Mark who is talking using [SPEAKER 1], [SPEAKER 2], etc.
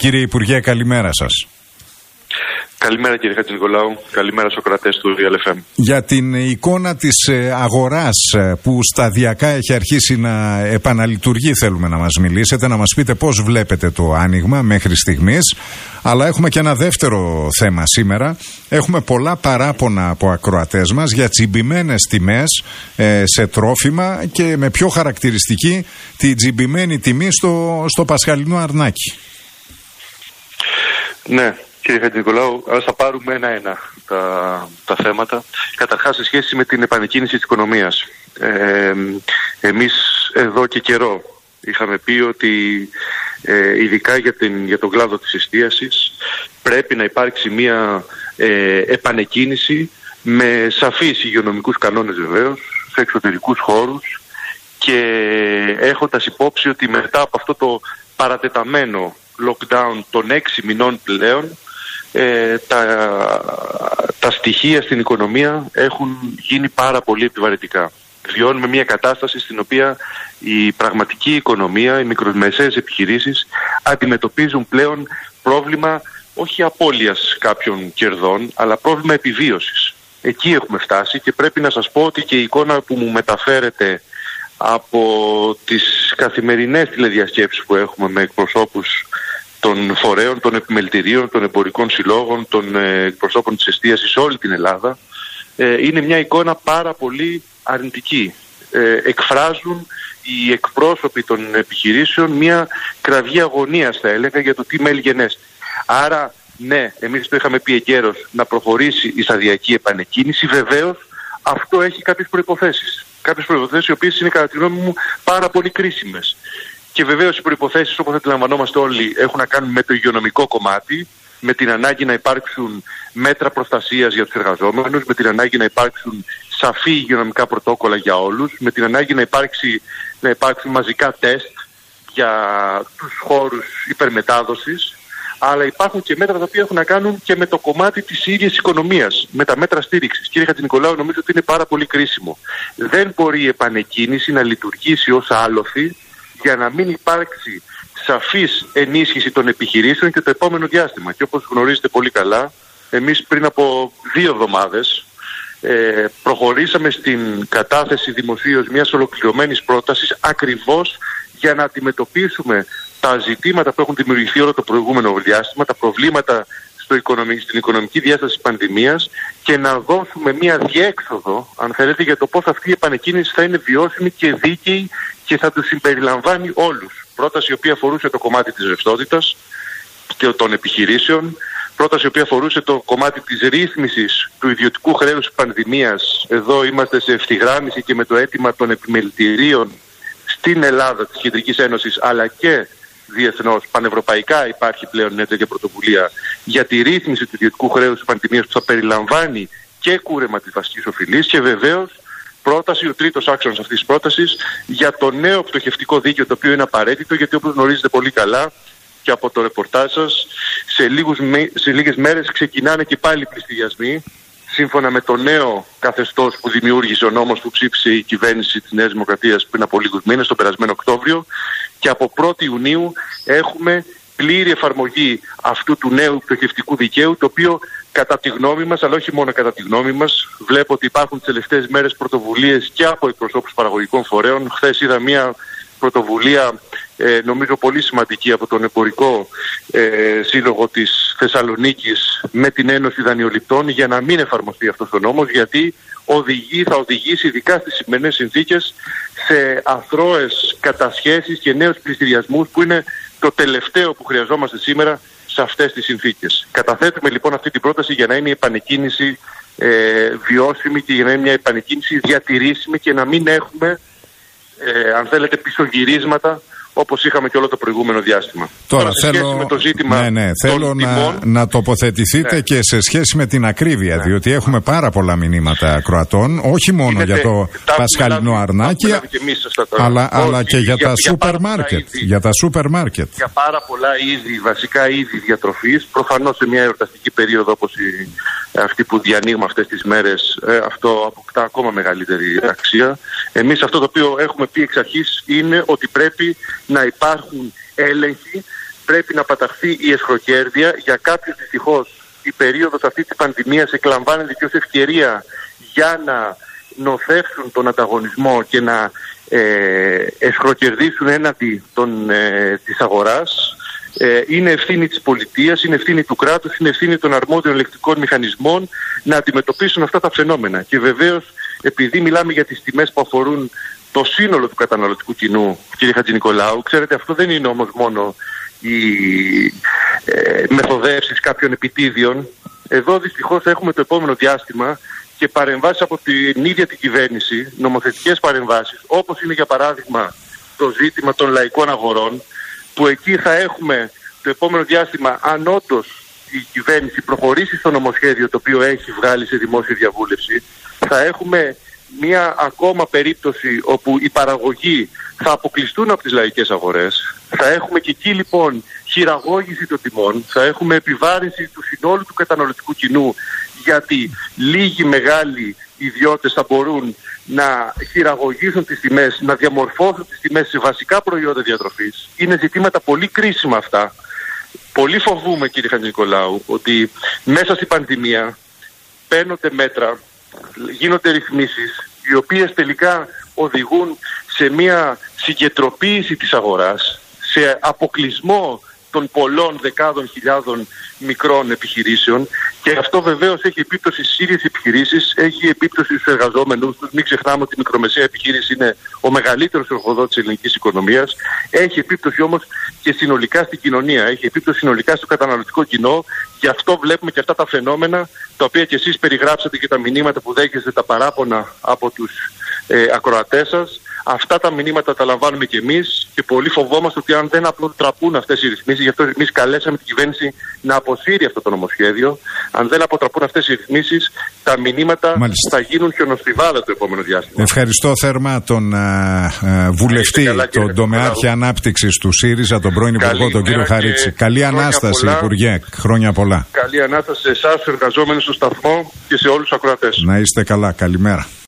[SPEAKER 1] Κύριε Υπουργέ, καλημέρα σας.
[SPEAKER 2] Καλημέρα κύριε Χατζηνικολάου, καλημέρα στους ακροατές του Real FM.
[SPEAKER 1] Για την εικόνα της αγοράς που σταδιακά έχει αρχίσει να επαναλειτουργεί θέλουμε να μας μιλήσετε, να μας πείτε πώς βλέπετε το άνοιγμα μέχρι στιγμής. Αλλά έχουμε και ένα δεύτερο θέμα σήμερα. Έχουμε πολλά παράπονα από ακροατές μας για τσιμπημένες τιμές σε τρόφιμα και με πιο χαρακτηριστική τη τσιμπημένη τιμή στο πασχαλινό αρνάκι.
[SPEAKER 2] Ναι. Κύριε Χατζηνικολάου, ας τα πάρουμε ένα-ένα τα θέματα. Καταρχάς, σε σχέση με την επανεκκίνηση της οικονομίας. Εμείς εδώ και καιρό είχαμε πει ότι ειδικά για τον κλάδο της εστίασης πρέπει να υπάρξει μια επανεκκίνηση με σαφείς υγειονομικούς κανόνες βεβαίως, σε εξωτερικούς χώρους και έχοντας υπόψη ότι μετά από αυτό το παρατεταμένο lockdown των 6 μηνών πλέον τα στοιχεία στην οικονομία έχουν γίνει πάρα πολύ επιβαρυντικά. Βιώνουμε μια κατάσταση στην οποία η πραγματική οικονομία, οι μικρομεσαίες επιχειρήσεις αντιμετωπίζουν πλέον πρόβλημα όχι απώλειας κάποιων κερδών, αλλά πρόβλημα επιβίωσης. Εκεί έχουμε φτάσει και πρέπει να σας πω ότι και η εικόνα που μου μεταφέρεται από τις καθημερινές τηλεδιασκέψεις που έχουμε με εκπροσώπους των φορέων, των επιμελητηρίων, των εμπορικών συλλόγων, των εκπροσώπων της εστίασης σε όλη την Ελλάδα, είναι μια εικόνα πάρα πολύ αρνητική. Εκφράζουν οι εκπρόσωποι των επιχειρήσεων μια κραυγή αγωνίας, θα έλεγα, για το τι μέλγενέστε. Άρα, ναι, εμείς το είχαμε πει εγκαίρως να προχωρήσει η σταδιακή επανεκκίνηση. Βεβαίως, αυτό έχει κάποιες προϋποθέσεις. Κάποιες προϋποθέσεις οι οποίες είναι κατά τη γνώμη μου πάρα πολύ κρίσιμες. Και βεβαίως οι προϋποθέσεις, όπως αντιλαμβανόμαστε όλοι, έχουν να κάνουν με το υγειονομικό κομμάτι, με την ανάγκη να υπάρξουν μέτρα προστασίας για τους εργαζόμενους, με την ανάγκη να υπάρξουν σαφή υγειονομικά πρωτόκολλα για όλους, με την ανάγκη να υπάρξουν μαζικά τεστ για τους χώρους υπερμετάδοσης, αλλά υπάρχουν και μέτρα τα οποία έχουν να κάνουν και με το κομμάτι της ίδιας οικονομίας, με τα μέτρα στήριξης. Κύριε Χατζηνικολάου, νομίζω ότι είναι πάρα πολύ κρίσιμο. Δεν μπορεί η επανεκκίνηση να λειτουργήσει ως άλοθη για να μην υπάρξει σαφής ενίσχυση των επιχειρήσεων και το επόμενο διάστημα. Και όπως γνωρίζετε πολύ καλά, εμείς πριν από 2 εβδομάδες προχωρήσαμε στην κατάθεση δημοσίως μιας ολοκληρωμένης πρότασης ακριβώς για να αντιμετωπίσουμε τα ζητήματα που έχουν δημιουργηθεί όλο το προηγούμενο διάστημα, τα προβλήματα στην οικονομική διάσταση της πανδημίας και να δώσουμε μια διέξοδο, αν θέλετε, για το πώς αυτή η επανεκκίνηση θα είναι βιώσιμη και δίκαιη και θα τους συμπεριλαμβάνει όλους. Πρόταση η οποία αφορούσε το κομμάτι της ρευστότητας και των επιχειρήσεων, πρόταση η οποία αφορούσε το κομμάτι της ρύθμισης του ιδιωτικού χρέους της πανδημίας. Εδώ είμαστε σε ευθυγράμμιση και με το αίτημα των επιμελητηρίων στην Ελλάδα της Κεντρικής Ένωσης, αλλά και διεθνώς, πανευρωπαϊκά υπάρχει πλέον μια τέτοια πρωτοβουλία για τη ρύθμιση του ιδιωτικού χρέους της πανδημίας που θα περιλαμβάνει και κούρεμα της βασικής οφειλής και βεβαίως πρόταση, ο τρίτος άξονας αυτής της πρότασης για το νέο πτωχευτικό δίκαιο, το οποίο είναι απαραίτητο γιατί όπως γνωρίζετε πολύ καλά και από το ρεπορτάζ σας, σε λίγες μέρες ξεκινάνε και πάλι οι πληστηριασμοί σύμφωνα με το νέο καθεστώς που δημιούργησε ο νόμος που ψήφισε η κυβέρνηση της Νέας Δημοκρατίας πριν από λίγους μήνες, τον περασμένο Οκτώβριο, και από 1η Ιουνίου έχουμε πλήρη εφαρμογή αυτού του νέου πτωχευτικού δικαίου, το οποίο κατά τη γνώμη μας, αλλά όχι μόνο κατά τη γνώμη μας, βλέπω ότι υπάρχουν τις τελευταίες μέρες πρωτοβουλίες και από εκπροσώπους παραγωγικών φορέων. Χθες είδα μια πρωτοβουλία νομίζω πολύ σημαντική από τον εμπορικό σύλλογο της Θεσσαλονίκης με την Ένωση Δανειοληπτών για να μην εφαρμοστεί αυτός ο νόμος, γιατί θα οδηγήσει ειδικά στις σημερινές συνθήκες σε αθρώες κατασχέσεις και νέους πληστηριασμούς που είναι το τελευταίο που χρειαζόμαστε σήμερα σε αυτές τις συνθήκες. Καταθέτουμε λοιπόν αυτή την πρόταση για να είναι η επανεκκίνηση βιώσιμη και για να είναι μια επανεκκίνηση διατηρήσιμη και να μην έχουμε αν θέλετε πισωγυρίσματα όπως είχαμε και όλο το προηγούμενο διάστημα.
[SPEAKER 1] Τώρα
[SPEAKER 2] σε σχέση με το ζήτημα
[SPEAKER 1] θέλω να τοποθετηθείτε και σε σχέση με την ακρίβεια, διότι έχουμε πάρα πολλά μηνύματα Κροατών, όχι μόνο για το πασχαλινό αρνάκι, αλλά και για τα σούπερ μάρκετ. Για τα σούπερ μάρκετ. Για
[SPEAKER 2] πάρα πολλά είδη, βασικά είδη διατροφής, προφανώς σε μια εορταστική περίοδο όπως αυτή που διανοίγουμε αυτές τις μέρες, αυτό αποκτά ακόμα μεγαλύτερη αξία. Εμείς αυτό το οποίο έχουμε πει εξ αρχής είναι ότι πρέπει να υπάρχουν έλεγχοι πρέπει να παταχθεί η εσχροκέρδεια. Για κάποιους δυστυχώς η περίοδος αυτή της πανδημίας εκλαμβάνεται και ως ευκαιρία για να νοθεύσουν τον ανταγωνισμό και να εσχροκερδίσουν έναντι της αγοράς. Είναι ευθύνη της πολιτείας, είναι ευθύνη του κράτους, είναι ευθύνη των αρμόδιων ελεκτρικών μηχανισμών να αντιμετωπίσουν αυτά τα φαινόμενα. Και βεβαίως, επειδή μιλάμε για τις τιμές που αφορούν το σύνολο του καταναλωτικού κοινού, κύριε Χατζηνικολάου, ξέρετε, αυτό δεν είναι όμως μόνο οι μεθοδεύσεις κάποιων επιτίδιων. Εδώ δυστυχώς έχουμε το επόμενο διάστημα και παρεμβάσεις από την ίδια την κυβέρνηση, νομοθετικές παρεμβάσεις, όπως είναι για παράδειγμα το ζήτημα των λαϊκών αγορών, που εκεί θα έχουμε το επόμενο διάστημα, αν όντως η κυβέρνηση προχωρήσει στο νομοσχέδιο το οποίο έχει βγάλει σε δημόσια διαβούλευση, θα έχουμε μία ακόμα περίπτωση όπου οι παραγωγοί θα αποκλειστούν από τις λαϊκές αγορές. Θα έχουμε και εκεί λοιπόν χειραγώγηση των τιμών, θα έχουμε επιβάρυνση του συνόλου του καταναλωτικού κοινού, γιατί λίγοι μεγάλοι ιδιώτες θα μπορούν να χειραγωγήσουν τις τιμές, να διαμορφώσουν τις τιμές σε βασικά προϊόντα διατροφής. Είναι ζητήματα πολύ κρίσιμα αυτά. Πολύ φοβούμαι, κύριε Χατζηνικολάου, ότι μέσα στην πανδημία παίρνονται μέτρα, γίνονται ρυθμίσεις, οι οποίες τελικά οδηγούν σε μια συγκεντροποίηση της αγοράς, σε αποκλεισμό των πολλών δεκάδων χιλιάδων μικρών επιχειρήσεων, και αυτό βεβαίως έχει επίπτωση στις ίδιες επιχειρήσεις, έχει επίπτωση στους εργαζόμενους τους. Μην ξεχνάμε ότι η μικρομεσαία επιχείρηση είναι ο μεγαλύτερος εργοδότης της ελληνικής οικονομίας. Έχει επίπτωση όμως και συνολικά στην κοινωνία, έχει επίπτωση συνολικά στο καταναλωτικό κοινό. Γι' αυτό βλέπουμε και αυτά τα φαινόμενα, τα οποία και εσείς περιγράψατε και τα μηνύματα που δέχεστε, τα παράπονα από τους ακροατές σας. Αυτά τα μηνύματα τα λαμβάνουμε και εμείς και πολύ φοβόμαστε ότι αν δεν αποτραπούν αυτές οι ρυθμίσεις, γι' αυτό εμείς καλέσαμε την κυβέρνηση να αποσύρει αυτό το νομοσχέδιο. Αν δεν αποτραπούν αυτές οι ρυθμίσεις, τα μηνύματα θα γίνουν χιονοστιβάδα το επόμενο διάστημα.
[SPEAKER 1] Ευχαριστώ θερμά τον βουλευτή, τον τομεάρχη ανάπτυξης του ΣΥΡΙΖΑ, τον πρώην Υπουργό, τον κύριο Χαρίτση. Καλή Ανάσταση, Υπουργέ. Χρόνια πολλά.
[SPEAKER 2] Καλή Ανάσταση σε εσάς, τους εργαζόμενους στο σταθμό και σε όλους τους ακροατές.
[SPEAKER 1] Να είστε καλά. Καλημέρα.